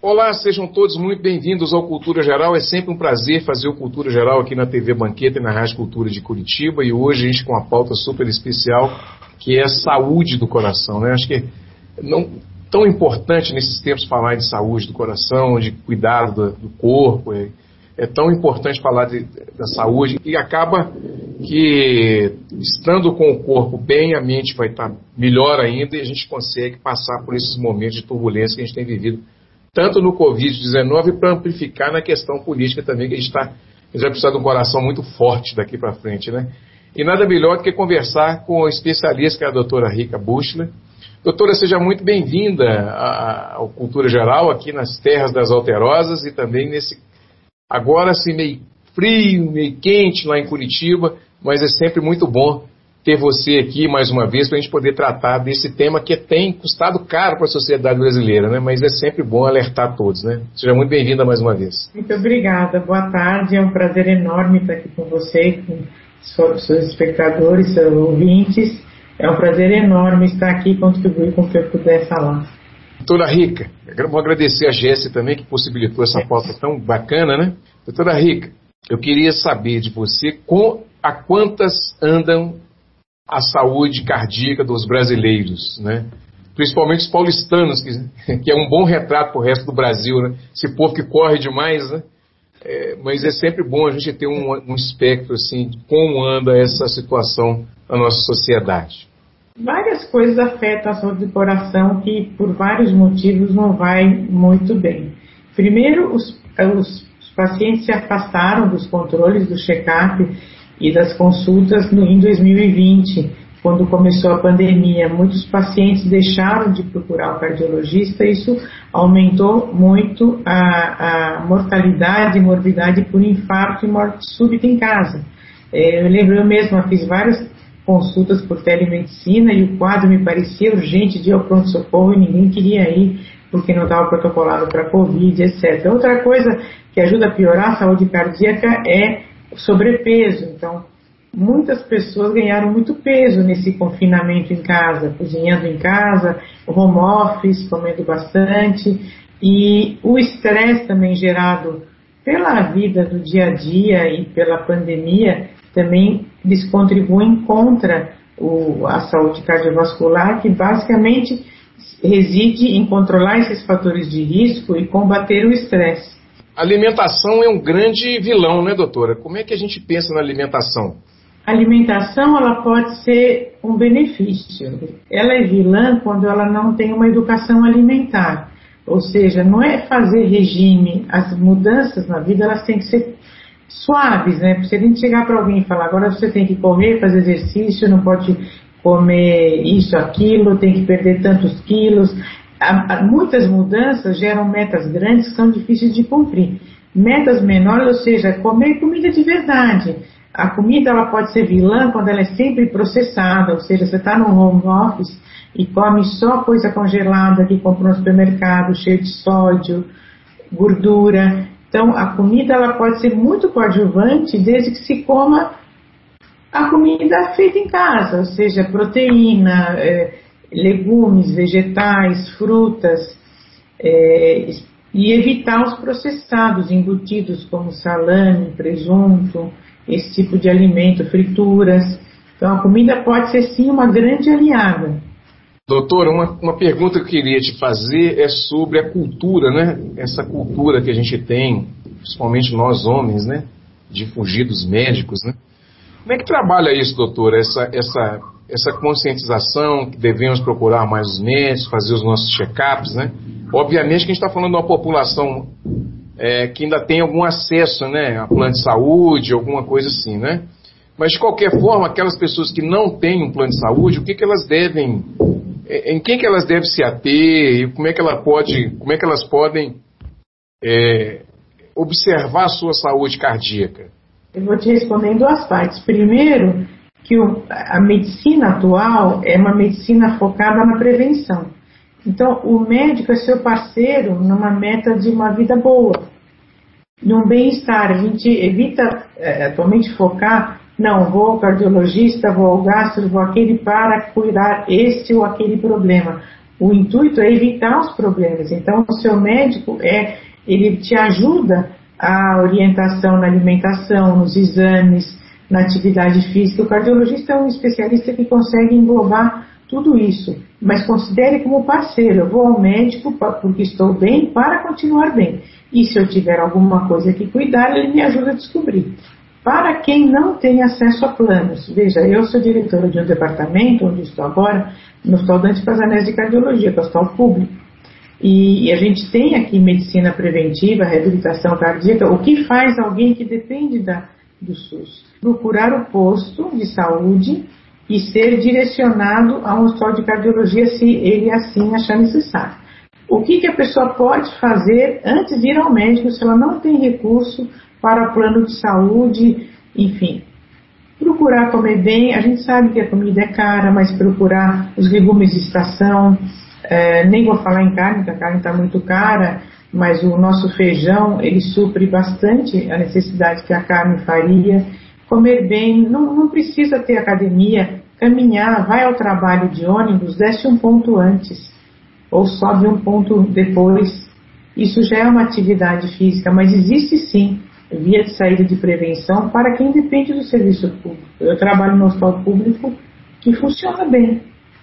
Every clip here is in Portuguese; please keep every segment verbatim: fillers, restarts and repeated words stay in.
Olá, sejam todos muito bem-vindos ao Cultura Geral. É sempre um prazer fazer o Cultura Geral aqui na T V Banqueta e na Rádio Cultura de Curitiba. E hoje a gente com uma pauta super especial, que é a saúde do coração, né? Acho que é não, tão importante nesses tempos falar de saúde do coração, de cuidado do, do corpo. É, é tão importante falar de, da saúde e acaba que, estando com o corpo bem, a mente vai estar melhor ainda e a gente consegue passar por esses momentos de turbulência que a gente tem vivido, tanto no covid dezenove, para amplificar na questão política também, que a gente, tá, a gente vai precisar de um coração muito forte daqui para frente, né? E nada melhor do que conversar com a especialista, que é a doutora Rica Buchler. Doutora, seja muito bem-vinda ao Cultura Geral, aqui nas terras das Alterosas e também nesse, agora assim, meio frio, meio quente lá em Curitiba, mas é sempre muito bom ter você aqui mais uma vez para a gente poder tratar desse tema que tem custado caro para a sociedade brasileira, né? Mas é sempre bom alertar todos, né? Seja muito bem-vinda mais uma vez. Muito obrigada, boa tarde, é um prazer enorme estar aqui com você, com seus espectadores, seus ouvintes. É um prazer enorme estar aqui e contribuir com o que eu puder falar. Doutora Rica, vou agradecer a Jéssica também, que possibilitou essa pauta tão bacana, né? Doutora Rica, eu queria saber de você com, a quantas andam a saúde cardíaca dos brasileiros, né? Principalmente os paulistanos, que, que é um bom retrato para o resto do Brasil, né? Esse povo que corre demais, né? É, mas é sempre bom a gente ter um, um espectro assim, de como anda essa situação na nossa sociedade. Várias coisas afetam a saúde do coração que, por vários motivos, não vai muito bem. Primeiro, os, os, os pacientes se afastaram dos controles do check-up e das consultas no, em dois mil e vinte, quando começou a pandemia. Muitos pacientes deixaram de procurar o cardiologista, isso aumentou muito a, a mortalidade e morbidade por infarto e morte súbita em casa. É, eu lembro, eu mesma fiz várias consultas por telemedicina e o quadro me parecia urgente de ir ao pronto-socorro e ninguém queria ir porque não estava protocolado para Covid, etcétera. Outra coisa que ajuda a piorar a saúde cardíaca é o sobrepeso. Então, muitas pessoas ganharam muito peso nesse confinamento em casa, cozinhando em casa, home office, comendo bastante, e o estresse também gerado pela vida do dia a dia e pela pandemia também eles contribuem contra o, a saúde cardiovascular, que basicamente reside em controlar esses fatores de risco e combater o estresse. A alimentação é um grande vilão, né, doutora? Como é que a gente pensa na alimentação? A alimentação, ela pode ser um benefício. Ela é vilã quando ela não tem uma educação alimentar. Ou seja, não é fazer regime. As mudanças na vida, elas têm que ser suaves, né? Se a gente chegar para alguém e falar, agora você tem que correr, fazer exercício, não pode comer isso, aquilo, tem que perder tantos quilos. Muitas mudanças geram metas grandes que são difíceis de cumprir. Metas menores, ou seja, comer comida de verdade. A comida ela pode ser vilã quando ela é sempre processada, ou seja, você está no home office e come só coisa congelada que comprou no supermercado, cheio de sódio, gordura. Então, a comida ela pode ser muito coadjuvante desde que se coma a comida feita em casa, ou seja, proteína, é, legumes, vegetais, frutas, é, e evitar os processados, embutidos como salame, presunto, esse tipo de alimento, frituras. Então a comida pode ser sim uma grande aliada. Doutora, uma, uma pergunta que eu queria te fazer é sobre a cultura, né? Essa cultura que a gente tem, principalmente nós homens, né? De fugir dos médicos, né? Como é que trabalha isso, doutora? Essa, essa, essa conscientização que devemos procurar mais os médicos, fazer os nossos check-ups, né? Obviamente que a gente está falando de uma população é, que ainda tem algum acesso, né? A plano de saúde, alguma coisa assim, né? Mas de qualquer forma, aquelas pessoas que não têm um plano de saúde, o que, que elas devem, em quem que elas devem se ater e como é que ela pode, como é que elas podem é, observar a sua saúde cardíaca? Eu vou te responder em duas partes. Primeiro, que o, a medicina atual é uma medicina focada na prevenção. Então, o médico é seu parceiro numa meta de uma vida boa, num bem-estar. A gente evita é, atualmente focar, não, vou ao cardiologista, vou ao gastro, vou àquele para curar este ou aquele problema. O intuito é evitar os problemas. Então, o seu médico, é, ele te ajuda a orientação na alimentação, nos exames, na atividade física. O cardiologista é um especialista que consegue englobar tudo isso, mas considere como parceiro. Eu vou ao médico porque estou bem para continuar bem. E se eu tiver alguma coisa que cuidar, ele me ajuda a descobrir. Para quem não tem acesso a planos, veja, eu sou diretora de um departamento, onde estou agora, no Hospital Dante Pazanese de Cardiologia, que é o hospital público. E a gente tem aqui medicina preventiva, reabilitação cardíaca. O que faz alguém que depende da, do SUS? Procurar o posto de saúde e ser direcionado a um hospital de cardiologia se ele assim achar necessário. O que, que a pessoa pode fazer antes de ir ao médico se ela não tem recurso para plano de saúde, enfim? Procurar comer bem. A gente sabe que a comida é cara, mas procurar os legumes de estação. É, nem vou falar em carne, porque a carne está muito cara, mas o nosso feijão, ele supre bastante a necessidade que a carne faria. Comer bem, não, não precisa ter academia, caminhar, vai ao trabalho de ônibus, desce um ponto antes, ou sobe um ponto depois. Isso já é uma atividade física, mas existe sim via de saída de prevenção para quem depende do serviço público. Eu trabalho no hospital público que funciona bem.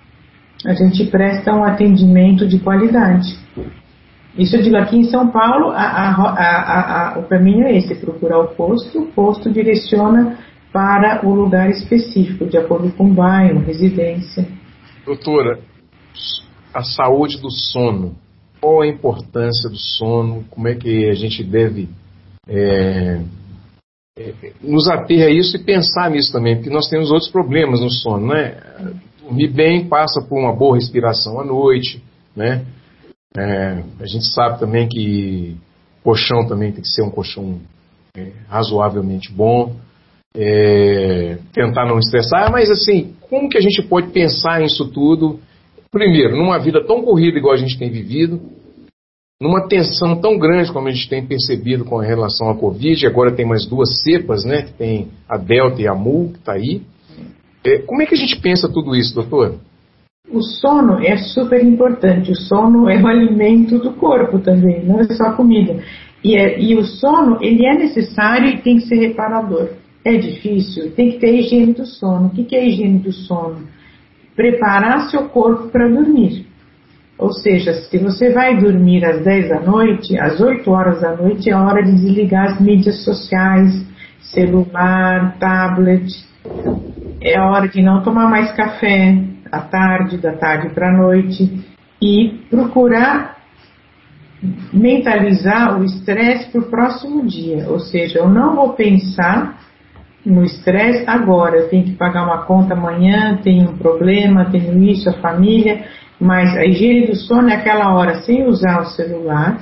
A gente presta um atendimento de qualidade. Isso eu digo aqui em São Paulo, a, a, a, a, o caminho é esse, procurar o posto, o posto direciona para o lugar específico, de acordo com o bairro, residência. Doutora, a saúde do sono, qual a importância do sono, como é que a gente deve é, é, nos ater a isso e pensar nisso também, porque nós temos outros problemas no sono, né? Dormir bem passa por uma boa respiração à noite, né? É, a gente sabe também que colchão também tem que ser um colchão é, razoavelmente bom, é, tentar não estressar, mas assim, como que a gente pode pensar nisso tudo? Primeiro, numa vida tão corrida igual a gente tem vivido, numa tensão tão grande como a gente tem percebido com relação à Covid, agora tem mais duas cepas, né? Que tem a Delta e a Mu, que está aí. É, como é que a gente pensa tudo isso, doutor? O sono é super importante. O sono é o alimento do corpo também, não é só comida. E, é, e o sono, ele é necessário e tem que ser reparador. É difícil, tem que ter higiene do sono. O que, que é a higiene do sono? Preparar seu corpo para dormir. Ou seja, se você vai dormir às dez da noite, às oito horas da noite é hora de desligar as mídias sociais, celular, tablet. É hora de não tomar mais café à tarde, da tarde para a noite, e procurar mentalizar o estresse para o próximo dia. Ou seja, eu não vou pensar no estresse agora, eu tenho que pagar uma conta amanhã, tenho um problema, tenho isso, a família, mas a higiene do sono é aquela hora sem usar o celular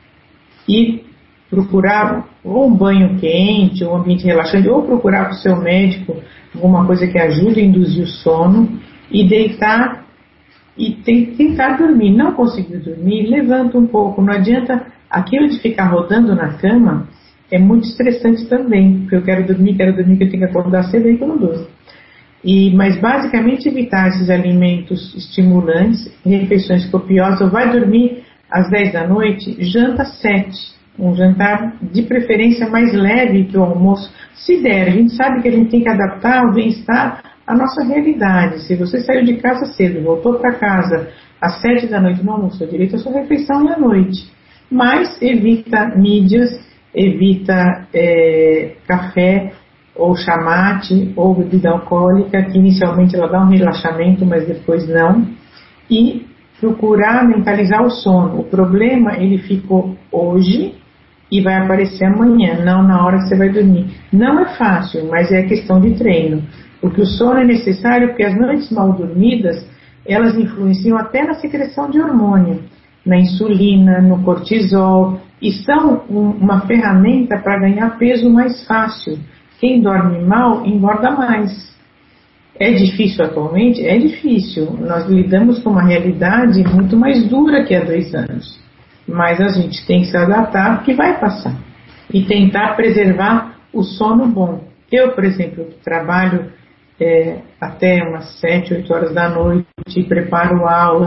e procurar ou um banho quente, ou um ambiente relaxante, ou procurar com o seu médico alguma coisa que ajude a induzir o sono e deitar e tentar dormir. Não conseguiu dormir, levanta um pouco. Não adianta, aquilo de ficar rodando na cama é muito estressante também, porque eu quero dormir, quero dormir, que eu tenho que acordar cedo, aí que eu não durmo. E, mas basicamente evitar esses alimentos estimulantes, refeições copiosas. Vai dormir às dez da noite, janta às sete. Um jantar de preferência mais leve que o almoço, se der. A gente sabe que a gente tem que adaptar o bem-estar à nossa realidade. Se você saiu de casa cedo, voltou para casa às sete da noite, não almoçou direito a sua refeição à noite. Mas evita mídias, evita é, café ou chamate ou bebida alcoólica, que inicialmente ela dá um relaxamento, mas depois não. E procurar mentalizar o sono. O problema, ele ficou hoje e vai aparecer amanhã, não na hora que você vai dormir. Não é fácil, mas é questão de treino. Porque o sono é necessário, porque as noites mal dormidas, elas influenciam até na secreção de hormônio, na insulina, no cortisol, e são um, uma ferramenta para ganhar peso mais fácil. Quem dorme mal, engorda mais. É difícil atualmente? É difícil. Nós lidamos com uma realidade muito mais dura que há dois anos. Mas a gente tem que se adaptar, porque vai passar. E tentar preservar o sono bom. Eu, por exemplo, trabalho é, até umas sete, oito horas da noite, preparo aulas,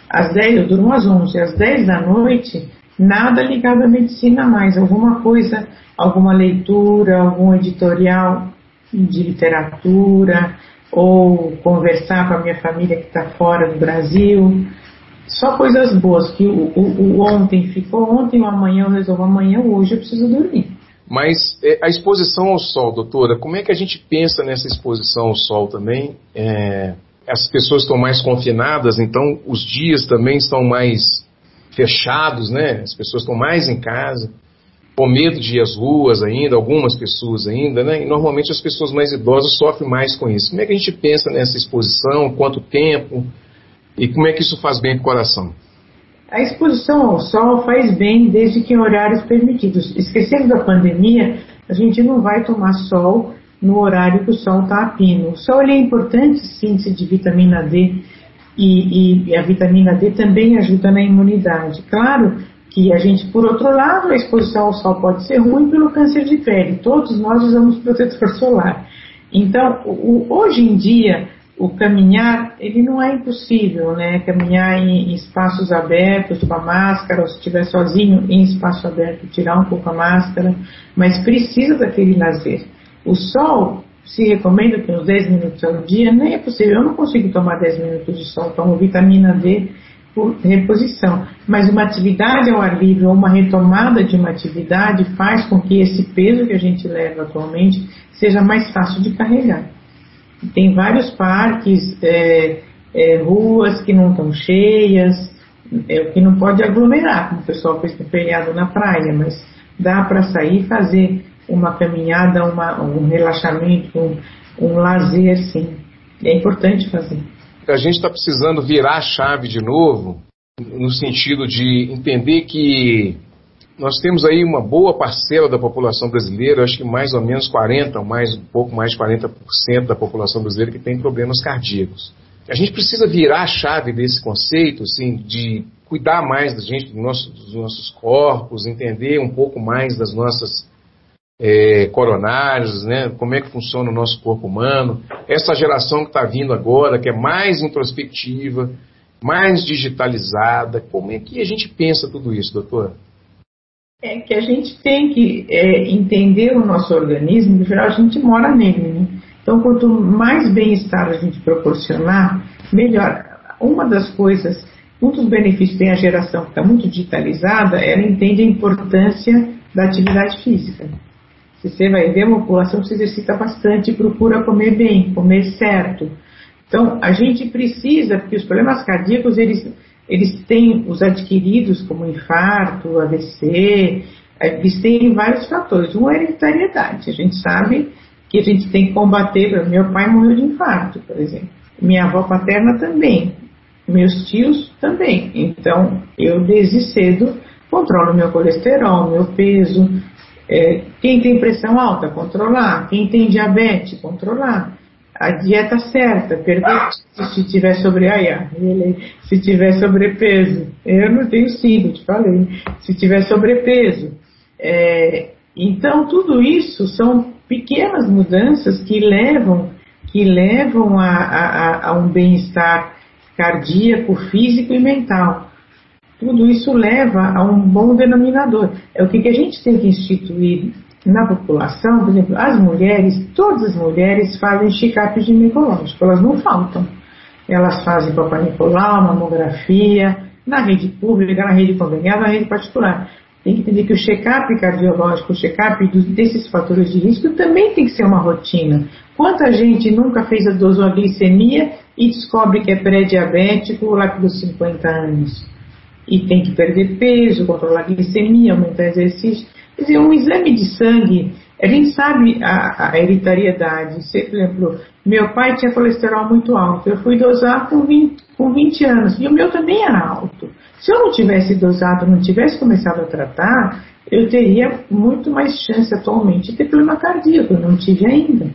às dez, eu durmo às onze, às dez da noite, nada ligado à medicina mais, alguma coisa, alguma leitura, algum editorial de literatura, ou conversar com a minha família que está fora do Brasil, só coisas boas, que o, o, o ontem ficou ontem, o amanhã eu resolvo amanhã, hoje eu preciso dormir. Mas é, a exposição ao sol, doutora, como é que a gente pensa nessa exposição ao sol também? É, as pessoas estão mais confinadas, então os dias também estão mais fechados, né? As pessoas estão mais em casa, com medo de ir às ruas ainda, algumas pessoas ainda, né? E normalmente as pessoas mais idosas sofrem mais com isso. Como é que a gente pensa nessa exposição? Quanto tempo? E como é que isso faz bem para o coração? A exposição ao sol faz bem desde que em horários permitidos. Esquecendo da pandemia, a gente não vai tomar sol no horário que o sol está a pino. O sol ele é importante, síntese de vitamina D, e, e a vitamina D também ajuda na imunidade. Claro que a gente, por outro lado, a exposição ao sol pode ser ruim pelo câncer de pele. Todos nós usamos protetor solar. Então, o, hoje em dia, o caminhar, ele não é impossível, né? Caminhar em, em espaços abertos com a máscara, ou se estiver sozinho em espaço aberto, tirar um pouco a máscara, mas precisa daquele lazer. O sol, se recomenda que uns dez minutos ao dia, nem é possível. Eu não consigo tomar dez minutos de sol, tomo vitamina D por reposição. Mas uma atividade ao ar livre ou uma retomada de uma atividade faz com que esse peso que a gente leva atualmente seja mais fácil de carregar. Tem vários parques, é, é, ruas que não estão cheias, é, que não pode aglomerar, como o pessoal fez no feriado na praia, mas dá para sair e fazer uma caminhada, uma, um relaxamento, um, um lazer, sim. É importante fazer. A gente está precisando virar a chave de novo, no sentido de entender que nós temos aí uma boa parcela da população brasileira, acho que mais ou menos quarenta, ou mais, um pouco mais de quarenta por cento da população brasileira que tem problemas cardíacos. A gente precisa virar a chave desse conceito, assim, de cuidar mais da gente, do nosso, dos nossos corpos, entender um pouco mais das nossas é, coronárias, né, como é que funciona o nosso corpo humano. Essa geração que está vindo agora, que é mais introspectiva, mais digitalizada, como é que a gente pensa tudo isso, doutora? É que a gente tem que é, entender o nosso organismo, em geral a gente mora nele, né? Então quanto mais bem-estar a gente proporcionar, melhor. Uma das coisas, um dos benefícios tem a geração que está muito digitalizada, ela entende a importância da atividade física. Se você vai ver, a população se exercita bastante e procura comer bem, comer certo. Então a gente precisa, porque os problemas cardíacos, eles... Eles têm os adquiridos, como infarto, A V C, eles têm vários fatores. Um é a hereditariedade. A gente sabe que a gente tem que combater. Meu pai morreu de infarto, por exemplo. Minha avó paterna também. Meus tios também. Então, eu desde cedo controlo meu colesterol, meu peso. É, quem tem pressão alta, controlar. Quem tem diabetes, controlar. A dieta certa, perder se tiver sobre ai, se tiver sobrepeso, eu não tenho cinco, te falei, se tiver sobrepeso, é, então tudo isso são pequenas mudanças que levam, que levam a, a, a um bem-estar cardíaco, físico e mental. Tudo isso leva a um bom denominador. É o que, que a gente tem que instituir na população. Por exemplo, as mulheres, todas as mulheres fazem check-up ginecológico, elas não faltam. Elas fazem Papai Nicolau, mamografia, na rede pública, na rede conveniada, na rede particular. Tem que entender que o check-up cardiológico, o check-up desses fatores de risco também tem que ser uma rotina. Quanta gente nunca fez a dosoglicemia e descobre que é pré-diabético lá pelos cinquenta anos? E tem que perder peso, controlar a glicemia, aumentar exercício. Quer dizer, um exame de sangue, a gente sabe a, a hereditariedade. Se, por exemplo, meu pai tinha colesterol muito alto, eu fui dosar com vinte, com vinte anos, e o meu também era alto. Se eu não tivesse dosado, não tivesse começado a tratar, eu teria muito mais chance atualmente de ter problema cardíaco, eu não tive ainda.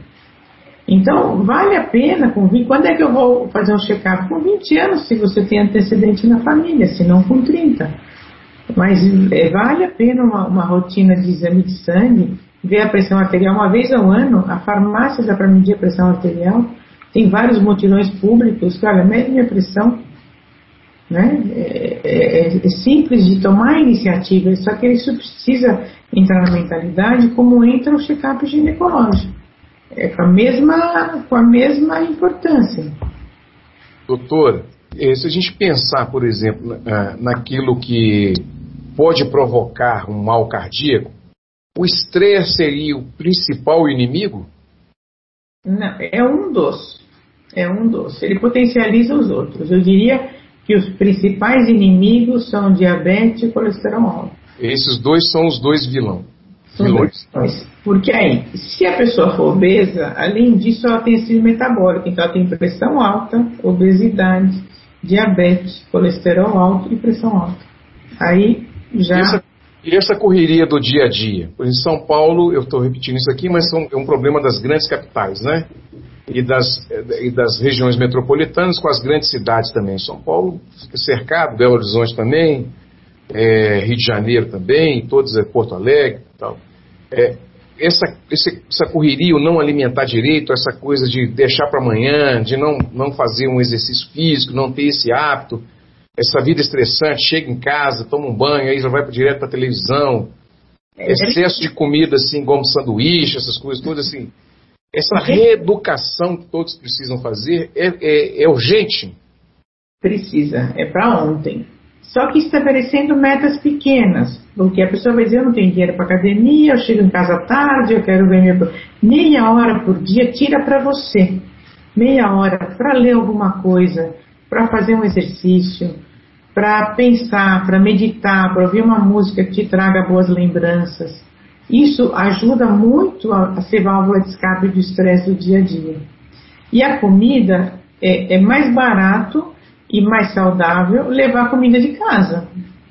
Então, vale a pena, com vinte, quando é que eu vou fazer um check-up? Com vinte anos, se você tem antecedente na família, se não com trinta. Mas é, vale a pena uma, uma rotina de exame de sangue, ver a pressão arterial uma vez ao ano. A farmácia dá para medir a pressão arterial, tem vários mutirões públicos que, olha, mede minha pressão. né? É, é, é simples de tomar a iniciativa, só que isso precisa entrar na mentalidade como entra o check-up ginecológico. É com a mesma, com a mesma importância. Doutora, se a gente pensar, por exemplo, naquilo que pode provocar um mal cardíaco, o estresse seria o principal inimigo? Não, é um dos. É um dos. Ele potencializa os outros. Eu diria que os principais inimigos são diabetes e colesterol alto. Esses dois são os dois vilão, vilões. Dois. Porque aí, se a pessoa for obesa, além disso ela tem esse metabólico. Então ela tem pressão alta, obesidade, diabetes, colesterol alto e pressão alta. Aí já... E essa, e essa correria do dia a dia? Por exemplo, São Paulo, eu estou repetindo isso aqui, mas são, é um problema das grandes capitais, né? E das, e das regiões metropolitanas com as grandes cidades também. São Paulo fica cercado, Belo Horizonte também, é, Rio de Janeiro também, todos é Porto Alegre e tal. É, essa, essa, essa correria, o não alimentar direito, essa coisa de deixar para amanhã, de não, não fazer um exercício físico, não ter esse hábito, essa vida estressante, chega em casa, toma um banho, aí já vai direto para a televisão, excesso de comida assim, como sanduíche, essas coisas todas assim. Essa reeducação que todos precisam fazer é, é, é urgente? Precisa, é para ontem. Só que estabelecendo metas pequenas, porque a pessoa vai dizer, eu não tenho dinheiro para academia, eu chego em casa tarde, eu quero ver minha... Meia hora por dia, tira para você. Meia hora para ler alguma coisa, para fazer um exercício, para pensar, para meditar, para ouvir uma música que te traga boas lembranças. Isso ajuda muito a, a ser válvula de escape do estresse do dia a dia. E a comida é, é mais barato e mais saudável levar comida de casa.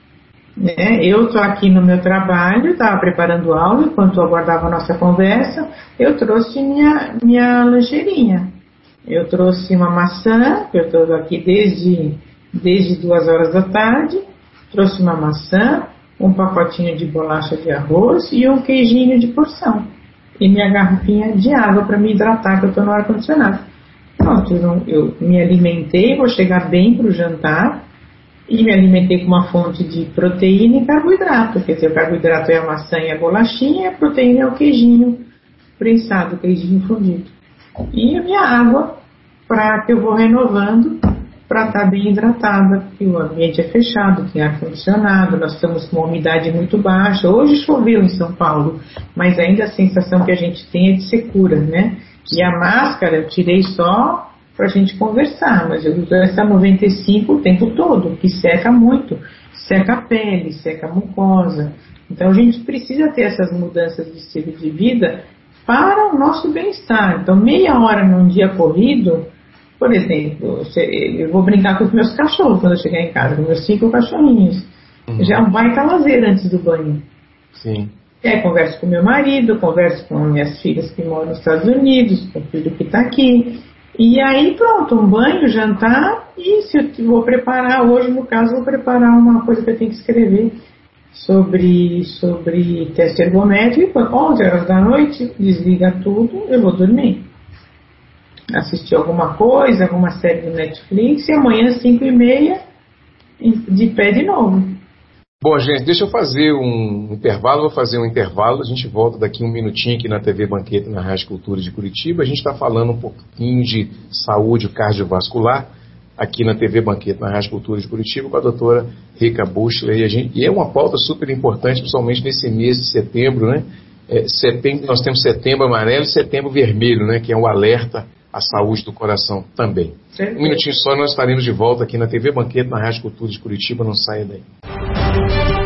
Né? Eu estou aqui no meu trabalho, estava preparando aula, enquanto eu aguardava a nossa conversa, eu trouxe minha, minha lancheirinha. Eu trouxe uma maçã, que eu estou aqui desde, desde duas horas da tarde, trouxe uma maçã, um pacotinho de bolacha de arroz e um queijinho de porção. E minha garrafinha de água para me hidratar, que eu estou no ar-condicionado. Pronto, eu, eu me alimentei, vou chegar bem para o jantar e me alimentei com uma fonte de proteína e carboidrato. Quer dizer, o carboidrato é a maçã e a bolachinha, e a proteína é o queijinho prensado, o queijinho fundido. E a minha água, para que eu vou renovando para estar bem hidratada, porque o ambiente é fechado, tem ar-condicionado, nós estamos com uma umidade muito baixa. Hoje choveu em São Paulo, mas ainda a sensação que a gente tem é de secura, né? E a máscara eu tirei só para a gente conversar, mas eu uso essa noventa e cinco o tempo todo, que seca muito, seca a pele, seca a mucosa. Então a gente precisa ter essas mudanças de estilo de vida para o nosso bem-estar. Então meia hora num dia corrido, por exemplo, eu vou brincar com os meus cachorros quando eu chegar em casa, com meus cinco cachorrinhos. Uhum. Já vai estar lazer antes do banho. Sim. É, converso com meu marido, converso com minhas filhas que moram nos Estados Unidos, com o filho que está aqui. E aí pronto, um banho, jantar, e se eu vou preparar, hoje no caso vou preparar uma coisa que eu tenho que escrever sobre, sobre teste ergométrico. onze horas da noite, desliga tudo, eu vou dormir. Assistir alguma coisa, alguma série do Netflix, e amanhã, cinco e meia, de pé de novo. Bom, gente, deixa eu fazer um intervalo, vou fazer um intervalo, a gente volta daqui um minutinho aqui na T V Banqueta, na Rádio Cultura de Curitiba. A gente está falando um pouquinho de saúde cardiovascular aqui na T V Banqueta, na Rádio Cultura de Curitiba, com a doutora Rica Buchler. E, a gente, e é uma pauta super importante, principalmente nesse mês de setembro, né? É, setembro, nós temos setembro amarelo e setembro vermelho, né? Que é o alerta à saúde do coração também. Sim. Um minutinho só, nós estaremos de volta aqui na T V Banqueta, na Rádio Cultura de Curitiba, não saia daí.